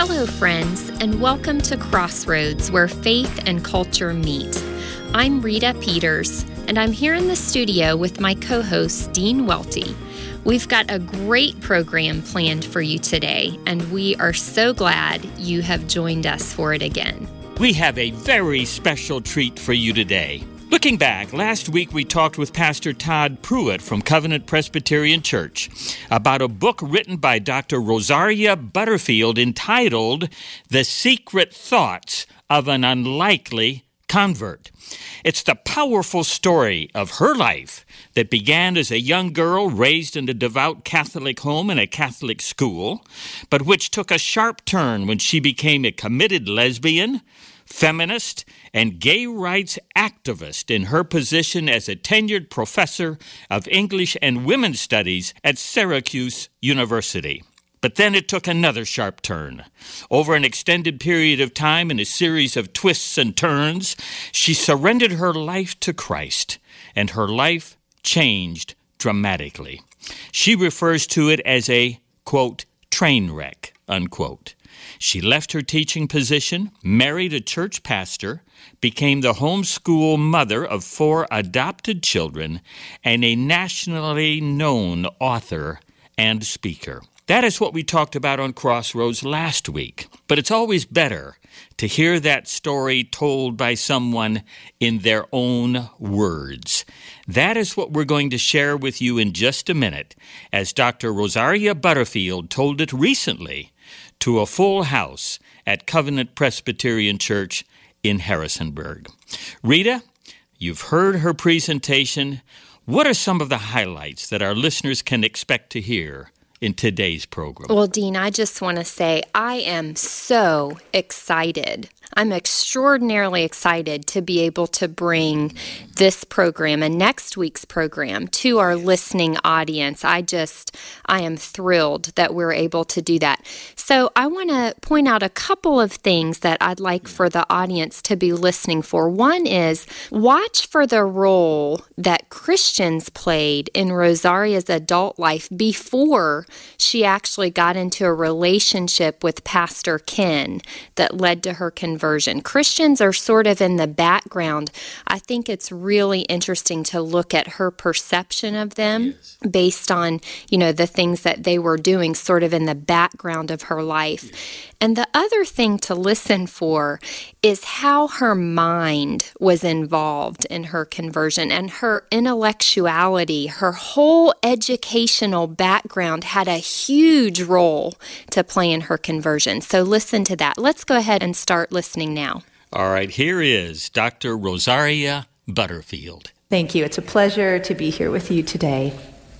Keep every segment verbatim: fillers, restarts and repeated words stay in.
Hello, friends, and welcome to Crossroads, where faith and culture meet. I'm Rita Peters, and I'm here in the studio with my co-host, Dean Welty. We've got a great program planned for you today, and we are so glad you have joined us for it again. We have a very special treat for you today. Looking back, last week we talked with Pastor Todd Pruitt from Covenant Presbyterian Church about a book written by Doctor Rosaria Butterfield entitled The Secret Thoughts of an Unlikely Convert. It's the powerful story of her life that began as a young girl raised in a devout Catholic home in a Catholic school, but which took a sharp turn when she became a committed lesbian, feminist, and gay rights activist in her position as a tenured professor of English and Women's Studies at Syracuse University. But then it took another sharp turn. Over an extended period of time and a series of twists and turns, she surrendered her life to Christ, and her life changed dramatically. She refers to it as a, quote, train wreck, unquote. She left her teaching position, married a church pastor, became the homeschool mother of four adopted children, and a nationally known author and speaker. That is what we talked about on Crossroads last week. But it's always better to hear that story told by someone in their own words. That is what we're going to share with you in just a minute, as Doctor Rosaria Butterfield told it recently to a full house at Covenant Presbyterian Church in Harrisonburg. Rita, you've heard her presentation. What are some of the highlights that our listeners can expect to hear in today's program? Well, Dean, I just want to say I am so excited. I'm extraordinarily excited to be able to bring this program and next week's program to our listening audience. I just, I am thrilled that we're able to do that. So I want to point out a couple of things that I'd like for the audience to be listening for. One is watch for the role that Christians played in Rosaria's adult life before she actually got into a relationship with Pastor Ken that led to her conversion. Christians are sort of in the background. I think it's really interesting to look at her perception of them yes. based on, you know, the things that they were doing sort of in the background of her life. Yes. And the other thing to listen for is how her mind was involved in her conversion, and her intellectuality, her whole educational background had a huge role to play in her conversion. So listen to that. Let's go ahead and start listening now. All right, here is Doctor Rosaria Butterfield. Thank you. It's a pleasure to be here with you today.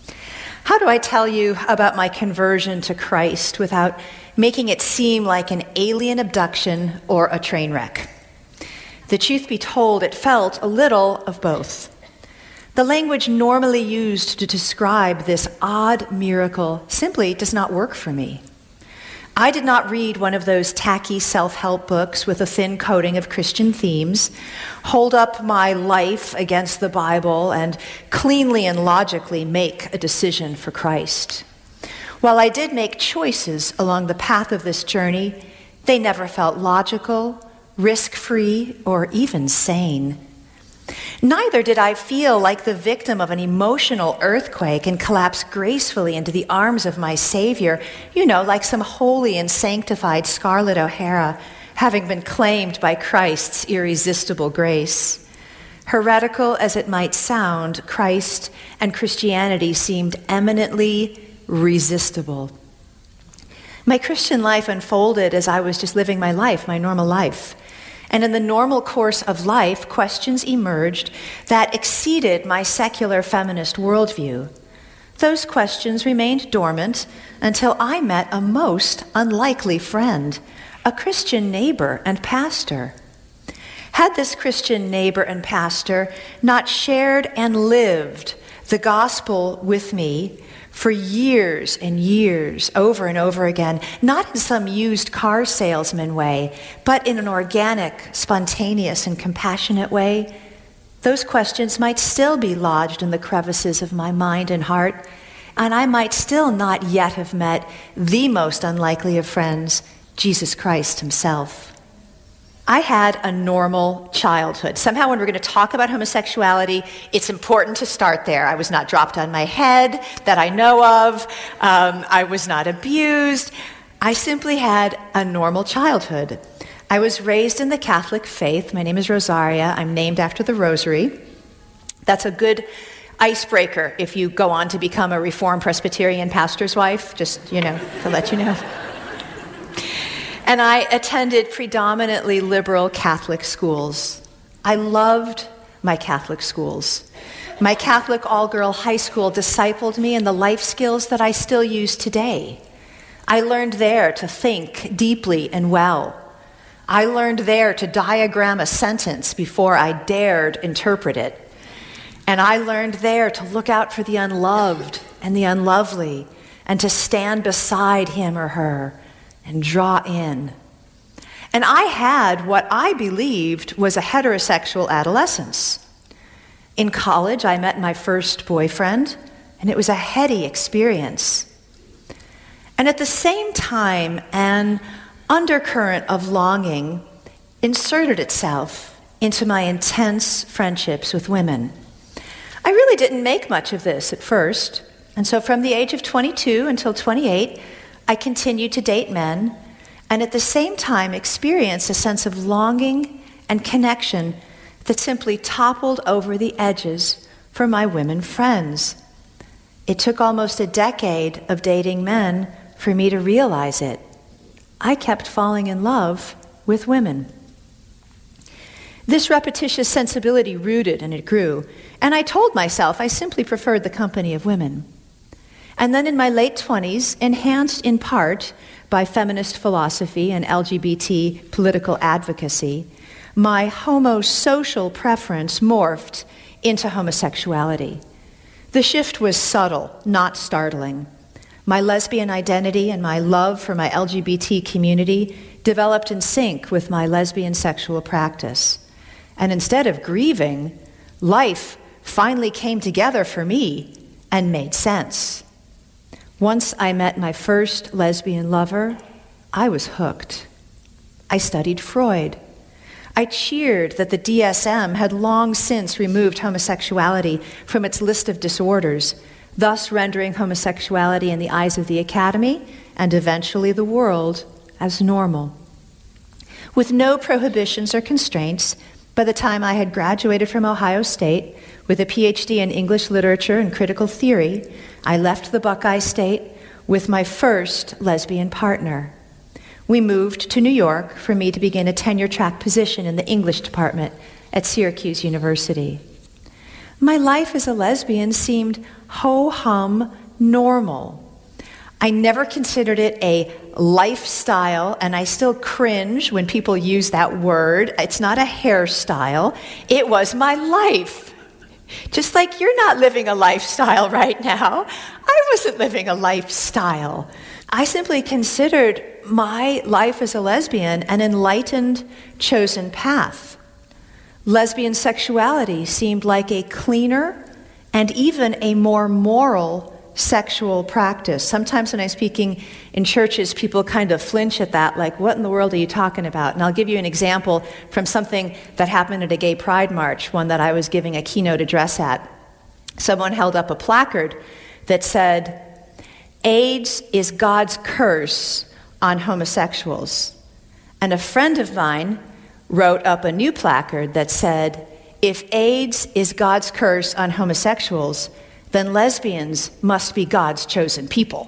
How do I tell you about my conversion to Christ without making it seem like an alien abduction or a train wreck? The truth be told, it felt a little of both. The language normally used to describe this odd miracle simply does not work for me. I did not read one of those tacky self-help books with a thin coating of Christian themes, hold up my life against the Bible, and cleanly and logically make a decision for Christ. While I did make choices along the path of this journey, they never felt logical, risk-free, or even sane. Neither did I feel like the victim of an emotional earthquake and collapse gracefully into the arms of my Savior, you know, like some holy and sanctified Scarlett O'Hara, having been claimed by Christ's irresistible grace. Heretical as it might sound, Christ and Christianity seemed eminently resistible. My Christian life unfolded as I was just living my life, my normal life. And in the normal course of life, questions emerged that exceeded my secular feminist worldview. Those questions remained dormant until I met a most unlikely friend, a Christian neighbor and pastor. Had this Christian neighbor and pastor not shared and lived the gospel with me for years and years, over and over again, not in some used car salesman way, but in an organic, spontaneous, and compassionate way, those questions might still be lodged in the crevices of my mind and heart, and I might still not yet have met the most unlikely of friends Jesus Christ himself. I had a normal childhood. Somehow when we're going to talk about homosexuality, it's important to start there. I was not dropped on my head that I know of. Um, I was not abused. I simply had a normal childhood. I was raised in the Catholic faith. My name is Rosaria. I'm named after the Rosary. That's a good icebreaker if you go on to become a Reformed Presbyterian pastor's wife, just, you know, to let you know. And I attended predominantly liberal Catholic schools. I loved my Catholic schools. My Catholic all-girl high school discipled me in the life skills that I still use today. I learned there to think deeply and well. I learned there to diagram a sentence before I dared interpret it. And I learned there to look out for the unloved and the unlovely and to stand beside him or her and draw in. And I had what I believed was a heterosexual adolescence. In college, I met my first boyfriend, and it was a heady experience. And at the same time, an undercurrent of longing inserted itself into my intense friendships with women. I really didn't make much of this at first, and so from the age of twenty-two until twenty-eight, I continued to date men, and at the same time experienced a sense of longing and connection that simply toppled over the edges for my women friends. It took almost a decade of dating men for me to realize it. I kept falling in love with women. This repetitious sensibility rooted and it grew, and I told myself I simply preferred the company of women. And then in my late twenties, enhanced in part by feminist philosophy and L G B T political advocacy, my homosocial preference morphed into homosexuality. The shift was subtle, not startling. My lesbian identity and my love for my L G B T community developed in sync with my lesbian sexual practice. And instead of grieving, life finally came together for me and made sense. Once I met my first lesbian lover, I was hooked. I studied Freud. I cheered that the D S M had long since removed homosexuality from its list of disorders, thus rendering homosexuality in the eyes of the Academy and eventually the world as normal. With no prohibitions or constraints, by the time I had graduated from Ohio State with a P H D in English literature and critical theory, I left the Buckeye State with my first lesbian partner. We moved to New York for me to begin a tenure-track position in the English department at Syracuse University. My life as a lesbian seemed ho-hum normal. I never considered it a lifestyle, and I still cringe when people use that word. It's not a hairstyle. It was my life. Just like you're not living a lifestyle right now, I wasn't living a lifestyle. I simply considered my life as a lesbian an enlightened, chosen path. Lesbian sexuality seemed like a cleaner and even a more moral sexual practice. Sometimes when I'm speaking in churches, people kind of flinch at that, like, what in the world are you talking about? And I'll give you an example from something that happened at a gay pride march, one that I was giving a keynote address at. Someone held up a placard that said, AIDS is God's curse on homosexuals. And a friend of mine wrote up a new placard that said, if AIDS is God's curse on homosexuals, then lesbians must be God's chosen people.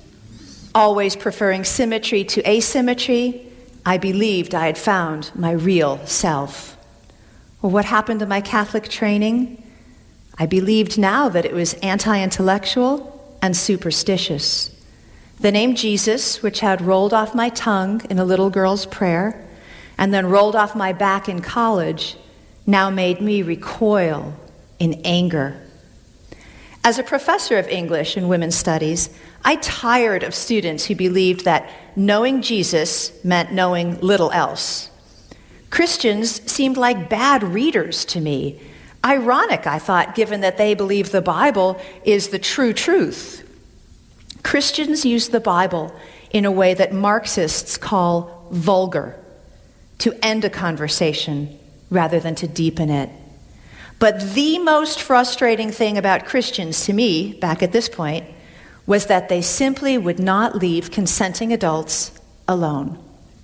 Always preferring symmetry to asymmetry, I believed I had found my real self. Well, what happened to my Catholic training? I believed now that it was anti-intellectual and superstitious. The name Jesus, which had rolled off my tongue in a little girl's prayer, and then rolled off my back in college, now made me recoil in anger. As a professor of English and women's studies, I tired of students who believed that knowing Jesus meant knowing little else. Christians seemed like bad readers to me. Ironic, I thought, given that they believe the Bible is the true truth. Christians use the Bible in a way that Marxists call vulgar, to end a conversation rather than to deepen it. But the most frustrating thing about Christians to me, back at this point, was that they simply would not leave consenting adults alone.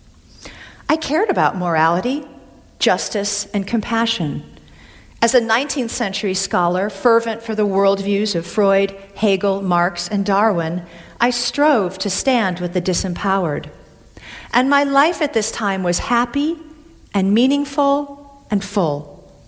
I cared about morality, justice, and compassion. As a nineteenth century scholar, fervent for the worldviews of Freud, Hegel, Marx, and Darwin, I strove to stand with the disempowered. And my life at this time was happy and meaningful and full.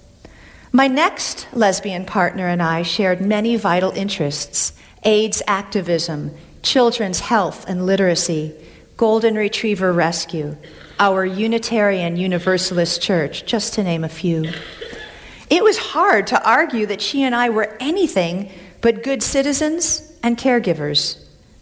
My next lesbian partner and I shared many vital interests: AIDS activism, children's health and literacy, golden retriever rescue, our Unitarian Universalist Church, just to name a few. It was hard to argue that she and I were anything but good citizens and caregivers.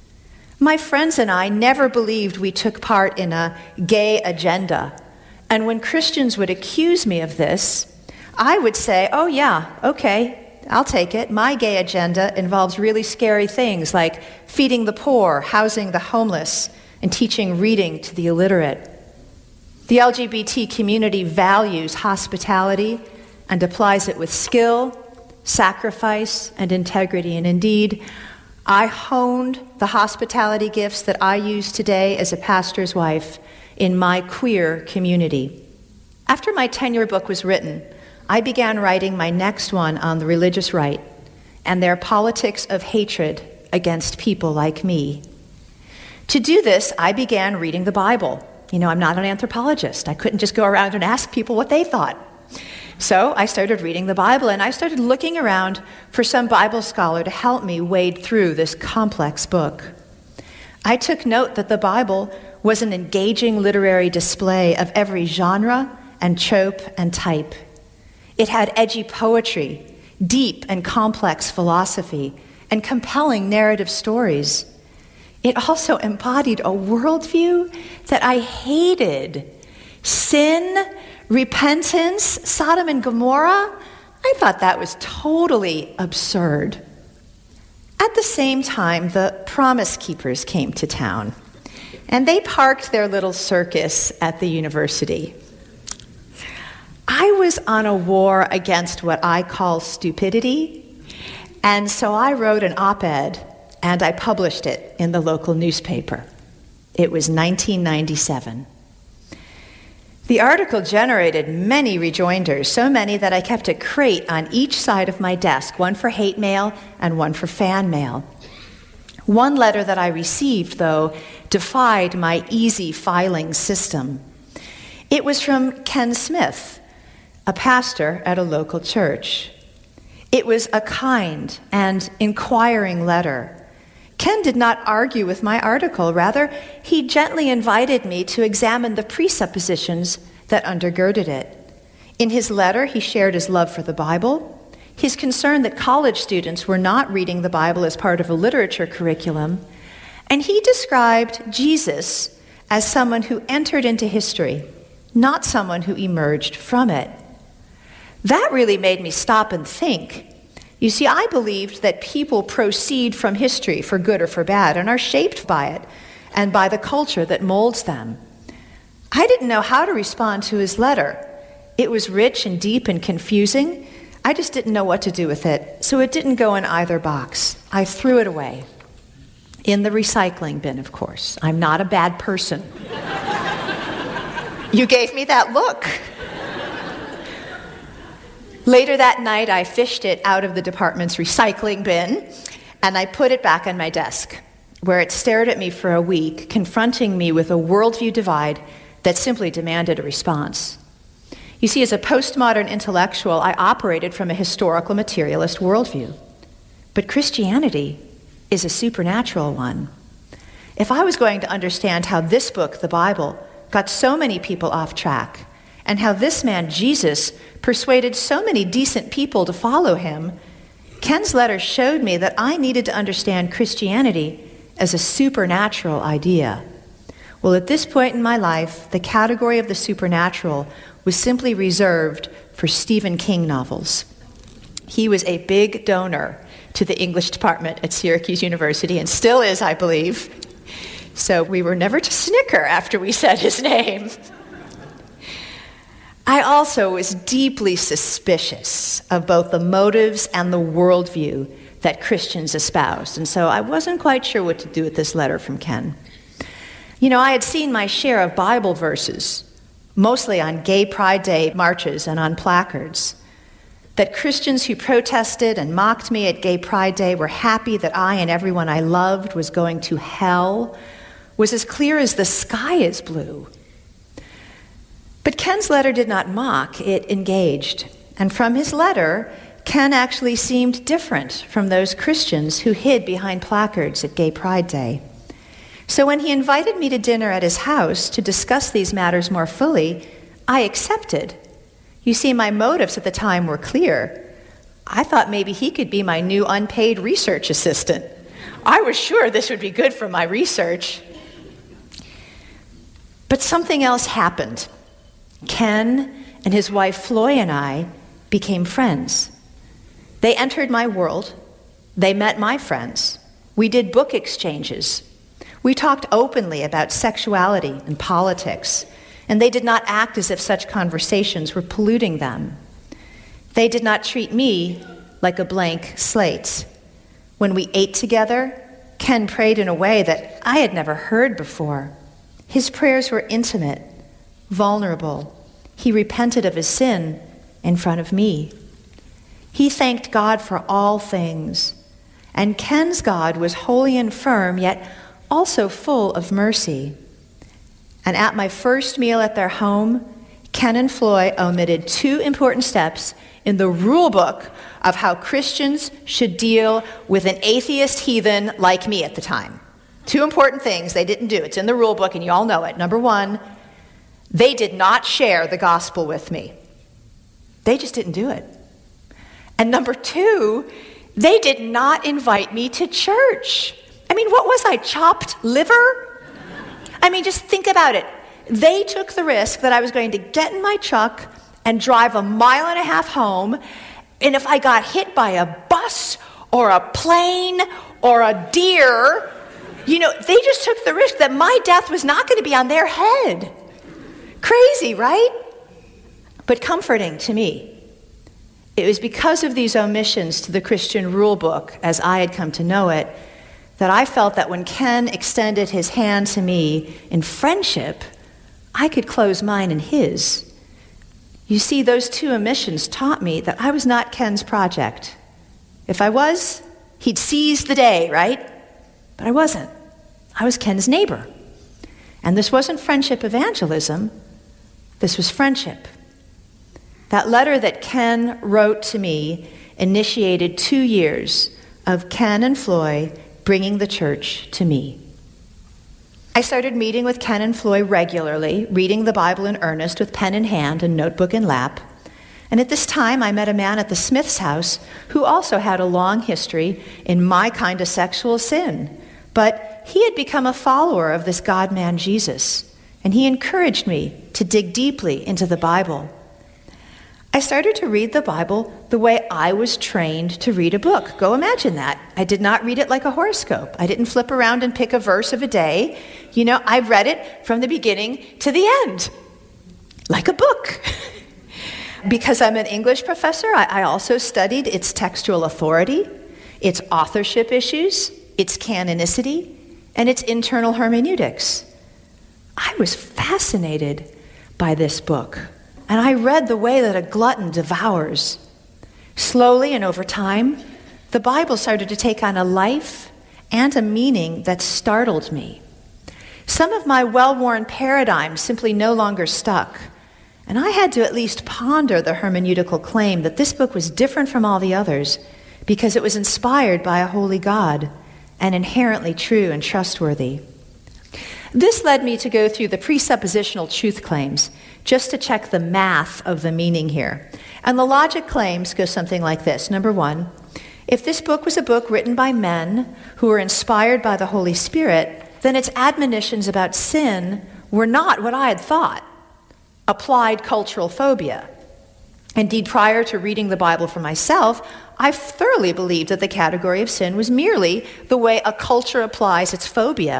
My friends and I never believed we took part in a gay agenda, and when Christians would accuse me of this, I would say, oh yeah, okay, I'll take it. My gay agenda involves really scary things like feeding the poor, housing the homeless, and teaching reading to the illiterate. The L G B T community values hospitality and applies it with skill, sacrifice, and integrity. And indeed, I honed the hospitality gifts that I use today as a pastor's wife in my queer community. After my tenure book was written, I began writing my next one on the religious right and their politics of hatred against people like me. To do this, I began reading the Bible. You know, I'm not an anthropologist. I couldn't just go around and ask people what they thought. So I started reading the Bible, and I started looking around for some Bible scholar to help me wade through this complex book. I took note that the Bible was an engaging literary display of every genre and trope and type. It had edgy poetry, deep and complex philosophy, and compelling narrative stories. It also embodied a worldview that I hated. Sin, repentance, Sodom and Gomorrah. I thought that was totally absurd. At the same time, the Promise Keepers came to town, and they parked their little circus at the university. I was on a war against what I call stupidity, and so I wrote an op-ed and I published it in the local newspaper. It was nineteen ninety-seven. The article generated many rejoinders, so many that I kept a crate on each side of my desk, one for hate mail and one for fan mail. One letter that I received, though, defied my easy filing system. It was from Ken Smith, a pastor at a local church. It was a kind and inquiring letter. Ken did not argue with my article. Rather, he gently invited me to examine the presuppositions that undergirded it. In his letter, he shared his love for the Bible, his concern that college students were not reading the Bible as part of a literature curriculum, and he described Jesus as someone who entered into history, not someone who emerged from it. That really made me stop and think. You see, I believed that people proceed from history for good or for bad and are shaped by it and by the culture that molds them. I didn't know how to respond to his letter. It was rich and deep and confusing. I just didn't know what to do with it, so it didn't go in either box. I threw it away. In the recycling bin, of course. I'm not a bad person. You gave me that look. Later that night, I fished it out of the department's recycling bin, and I put it back on my desk, where it stared at me for a week, confronting me with a worldview divide that simply demanded a response. You see, as a postmodern intellectual, I operated from a historical materialist worldview. But Christianity is a supernatural one. If I was going to understand how this book, the Bible, got so many people off track, and how this man, Jesus, persuaded so many decent people to follow him, Ken's letter showed me that I needed to understand Christianity as a supernatural idea. Well, at this point in my life, the category of the supernatural was simply reserved for Stephen King novels. He was a big donor to the English department at Syracuse University, and still is, I believe. So we were never to snicker after we said his name. I also was deeply suspicious of both the motives and the worldview that Christians espoused, and so I wasn't quite sure what to do with this letter from Ken. You know, I had seen my share of Bible verses, mostly on Gay Pride Day marches and on placards, that Christians who protested and mocked me at Gay Pride Day were happy that I and everyone I loved was going to hell, was as clear as the sky is blue. But Ken's letter did not mock, it engaged. And from his letter, Ken actually seemed different from those Christians who hid behind placards at Gay Pride Day. So when he invited me to dinner at his house to discuss these matters more fully, I accepted. You see, my motives at the time were clear. I thought maybe he could be my new unpaid research assistant. I was sure this would be good for my research. But something else happened. Ken and his wife Floy and I became friends. They entered my world. They met my friends. We did book exchanges. We talked openly about sexuality and politics, and they did not act as if such conversations were polluting them. They did not treat me like a blank slate. When we ate together, Ken prayed in a way that I had never heard before. His prayers were intimate, vulnerable. He repented of his sin in front of me. He thanked God for all things. And Ken's God was holy and firm, yet also full of mercy. And at my first meal at their home, Ken and Floy omitted two important steps in the rule book of how Christians should deal with an atheist heathen like me at the time. Two important things they didn't do. It's in the rule book, and you all know it. Number one, they did not share the gospel with me. They just didn't do it. And number two, they did not invite me to church. I mean, what was I, chopped liver? I mean, just think about it. They took the risk that I was going to get in my truck and drive a mile and a half home, and if I got hit by a bus or a plane or a deer, you know, they just took the risk that my death was not going to be on their head. Crazy, right? But comforting to me. It was because of these omissions to the Christian rule book, as I had come to know it, that I felt that when Ken extended his hand to me in friendship, I could close mine in his. You see, those two omissions taught me that I was not Ken's project. If I was, he'd seize the day, right? But I wasn't. I was Ken's neighbor. And this wasn't friendship evangelism. This was friendship. That letter that Ken wrote to me initiated two years of Ken and Floy bringing the church to me. I started meeting with Ken and Floy regularly, reading the Bible in earnest with pen in hand and notebook in lap. And at this time, I met a man at the Smith's house who also had a long history in my kind of sexual sin. But he had become a follower of this God-man Jesus, and he encouraged me to dig deeply into the Bible. I started to read the Bible the way I was trained to read a book. Go imagine that. I did not read it like a horoscope. I didn't flip around and pick a verse of a day. You know, I read it from the beginning to the end, like a book. Because I'm an English professor, I, I also studied its textual authority, its authorship issues, its canonicity, and its internal hermeneutics. I was fascinated by this book. And I read the way that a glutton devours. Slowly and over time, the Bible started to take on a life and a meaning that startled me. Some of my well-worn paradigms simply no longer stuck, and I had to at least ponder the hermeneutical claim that this book was different from all the others because it was inspired by a holy God and inherently true and trustworthy. This led me to go through the presuppositional truth claims just to check the math of the meaning here. And the logic claims go something like this. Number one, if this book was a book written by men who were inspired by the Holy Spirit, then its admonitions about sin were not what I had thought, applied cultural phobia. Indeed, prior to reading the Bible for myself, I thoroughly believed that the category of sin was merely the way a culture applies its phobia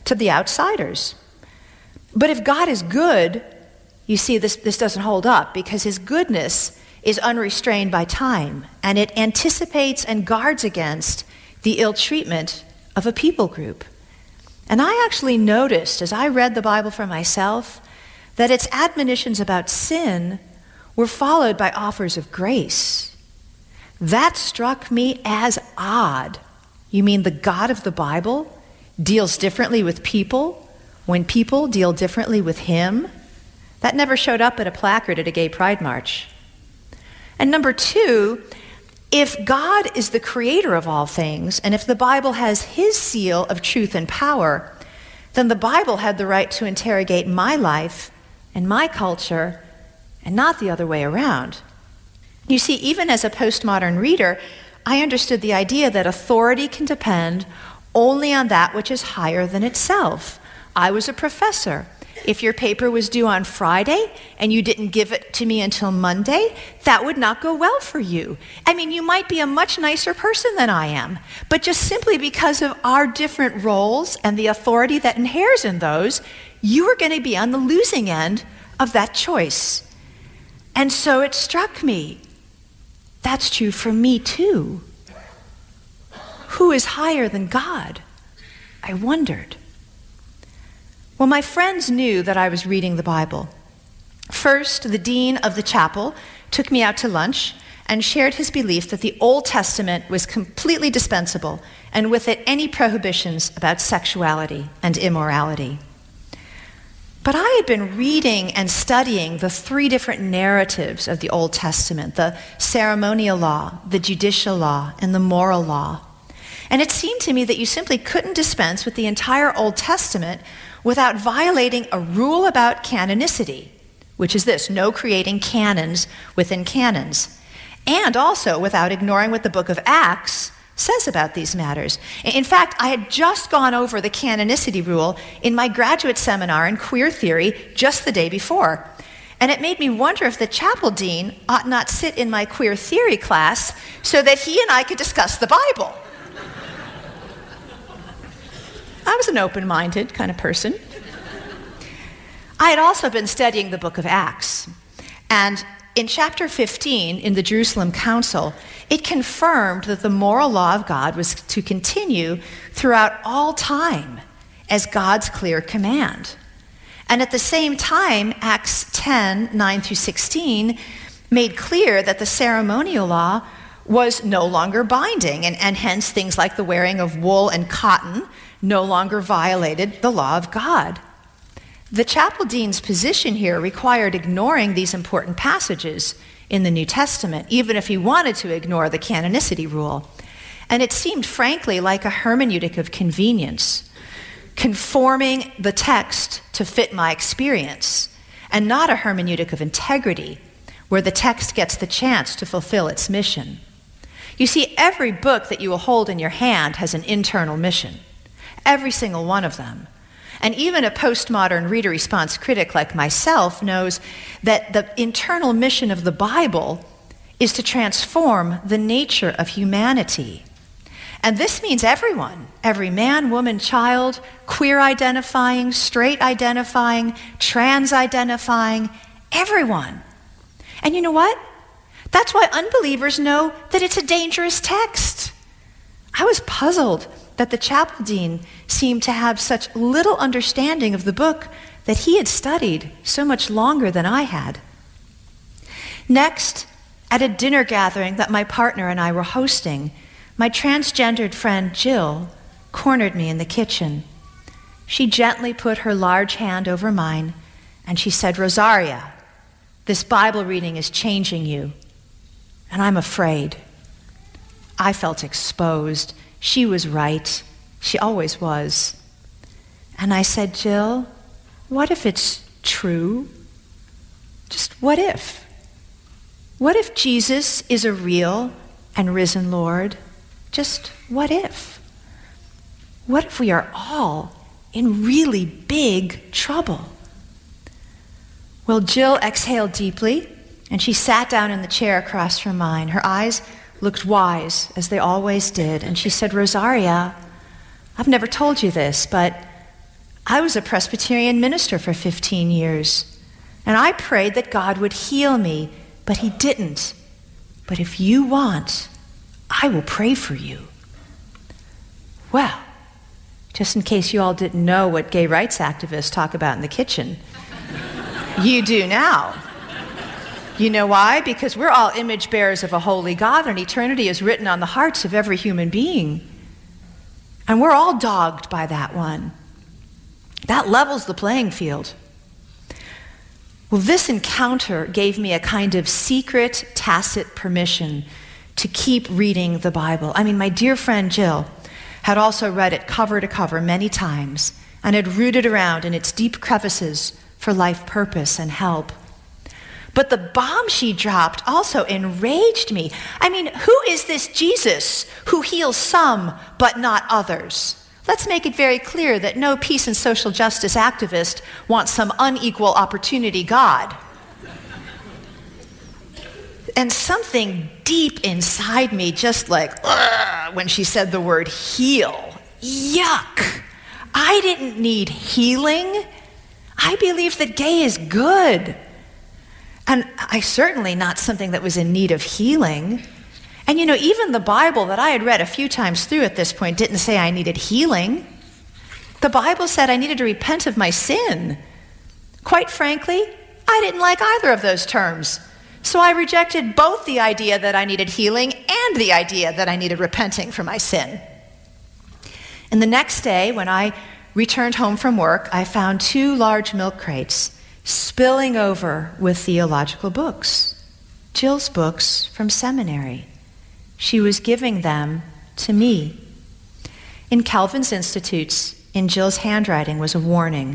to the outsiders. But if God is good, you see, this, this doesn't hold up because his goodness is unrestrained by time, and it anticipates and guards against the ill treatment of a people group. And I actually noticed as I read the Bible for myself that its admonitions about sin were followed by offers of grace. That struck me as odd. You mean the God of the Bible deals differently with people when people deal differently with him? That never showed up at a placard at a gay pride march. And number two, if God is the creator of all things, and if the Bible has his seal of truth and power, then the Bible had the right to interrogate my life and my culture, and not the other way around. You see, even as a postmodern reader, I understood the idea that authority can depend only on that which is higher than itself. I was a professor. If your paper was due on Friday and you didn't give it to me until Monday, that would not go well for you. I mean, you might be a much nicer person than I am, but just simply because of our different roles and the authority that inheres in those, you are going to be on the losing end of that choice. And so it struck me, that's true for me too. Who is higher than God? I wondered. Well, my friends knew that I was reading the Bible. First, the dean of the chapel took me out to lunch and shared his belief that the Old Testament was completely dispensable, and with it any prohibitions about sexuality and immorality. But I had been reading and studying the three different narratives of the Old Testament, the ceremonial law, the judicial law, and the moral law. And it seemed to me that you simply couldn't dispense with the entire Old Testament without violating a rule about canonicity, which is this: no creating canons within canons, and also without ignoring what the book of Acts says about these matters. In fact, I had just gone over the canonicity rule in my graduate seminar in queer theory just the day before. And it made me wonder if the chapel dean ought not sit in my queer theory class so that he and I could discuss the Bible. I was an open-minded kind of person. I had also been studying the book of Acts. And in chapter fifteen, in the Jerusalem Council, it confirmed that the moral law of God was to continue throughout all time as God's clear command. And at the same time, Acts ten, nine through sixteen, made clear that the ceremonial law was no longer binding, and, and hence things like the wearing of wool and cotton no longer violated the law of God. The chapel dean's position here required ignoring these important passages in the New Testament, even if he wanted to ignore the canonicity rule. And it seemed, frankly, like a hermeneutic of convenience, conforming the text to fit my experience, and not a hermeneutic of integrity, where the text gets the chance to fulfill its mission. You see, every book that you will hold in your hand has an internal mission. Every single one of them. And even a postmodern reader response critic like myself knows that the internal mission of the Bible is to transform the nature of humanity. And this means everyone, every man, woman, child, queer identifying, straight identifying, trans identifying, everyone. And you know what? That's why unbelievers know that it's a dangerous text. I was puzzled that the chapel dean seemed to have such little understanding of the book that he had studied so much longer than I had. Next, at a dinner gathering that my partner and I were hosting, my transgendered friend Jill cornered me in the kitchen. She gently put her large hand over mine and she said, "Rosaria, this Bible reading is changing you, and I'm afraid." I felt exposed. She was right. She always was. And I said, "Jill, what if it's true? Just what if? What if Jesus is a real and risen Lord? Just what if? What if we are all in really big trouble?" Well, Jill exhaled deeply, and she sat down in the chair across from mine. Her eyes looked wise, as they always did, and she said, "Rosaria, I've never told you this, but I was a Presbyterian minister for fifteen years, and I prayed that God would heal me, but he didn't. But if you want, I will pray for you. Well, just in case you all didn't know what gay rights activists talk about in the kitchen, you do now. You know why? Because we're all image bearers of a holy God, and eternity is written on the hearts of every human being. And we're all dogged by that one. That levels the playing field. Well, this encounter gave me a kind of secret, tacit permission to keep reading the Bible. I mean, my dear friend Jill had also read it cover to cover many times and had rooted around in its deep crevices for life purpose and help. But the bomb she dropped also enraged me. I mean, who is this Jesus who heals some but not others? Let's make it very clear that no peace and social justice activist wants some unequal opportunity God. And something deep inside me just like, ugh, when she said the word heal. Yuck. I didn't need healing. I believe that gay is good. And I certainly not something that was in need of healing. And you know, even the Bible that I had read a few times through at this point didn't say I needed healing. The Bible said I needed to repent of my sin. Quite frankly, I didn't like either of those terms. So I rejected both the idea that I needed healing and the idea that I needed repenting for my sin. And the next day, when I returned home from work, I found two large milk crates spilling over with theological books, Jill's books from seminary. She was giving them to me. In Calvin's Institutes, in Jill's handwriting was a warning,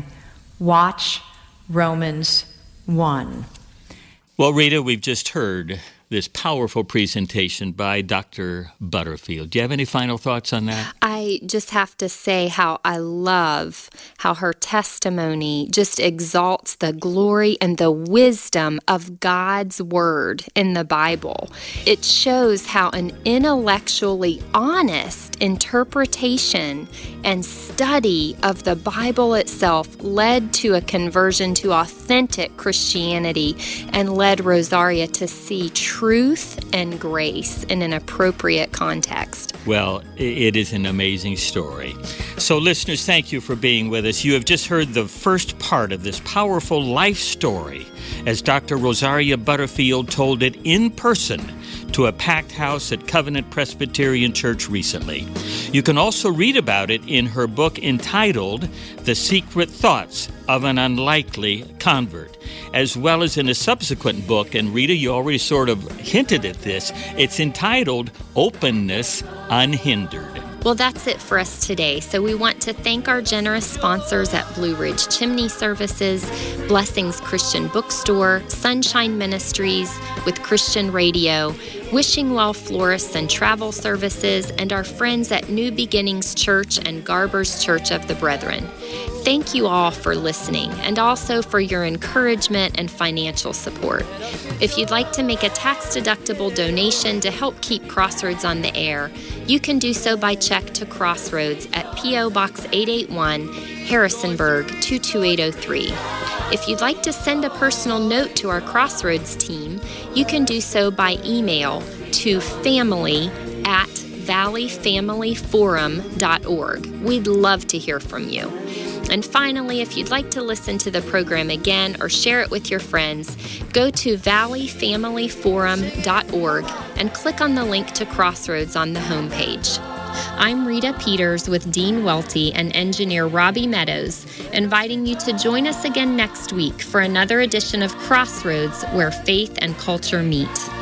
watch Romans one. Well, Rita, we've just heard this powerful presentation by Doctor Butterfield. Do you have any final thoughts on that? I just have to say how I love how her testimony just exalts the glory and the wisdom of God's Word in the Bible. It shows how an intellectually honest interpretation and study of the Bible itself led to a conversion to authentic Christianity and led Rosaria to see truth and grace in an appropriate context. Well, it is an amazing story. So listeners, thank you for being with us. You have just heard the first part of this powerful life story as Doctor Rosaria Butterfield told it in person to a packed house at Covenant Presbyterian Church recently. You can also read about it in her book entitled The Secret Thoughts of an Unlikely Convert, as well as in a subsequent book, and Rita, you already sort of hinted at this, it's entitled Openness Unhindered. Well, that's it for us today. So we want to thank our generous sponsors at Blue Ridge Chimney Services, Blessings Christian Bookstore, Sunshine Ministries with Christian Radio, Wishing Well Florists and Travel Services, and our friends at New Beginnings Church and Garber's Church of the Brethren. Thank you all for listening and also for your encouragement and financial support. If you'd like to make a tax-deductible donation to help keep Crossroads on the air, you can do so by check to Crossroads at P O Box eight eighty-one, Harrisonburg two two eight oh three. If you'd like to send a personal note to our Crossroads team, you can do so by email to family at valley family forum dot org. We'd love to hear from you. And finally, if you'd like to listen to the program again or share it with your friends, go to valley family forum dot org and click on the link to Crossroads on the homepage. I'm Rita Peters with Dean Welty and engineer Robbie Meadows, inviting you to join us again next week for another edition of Crossroads, where faith and culture meet.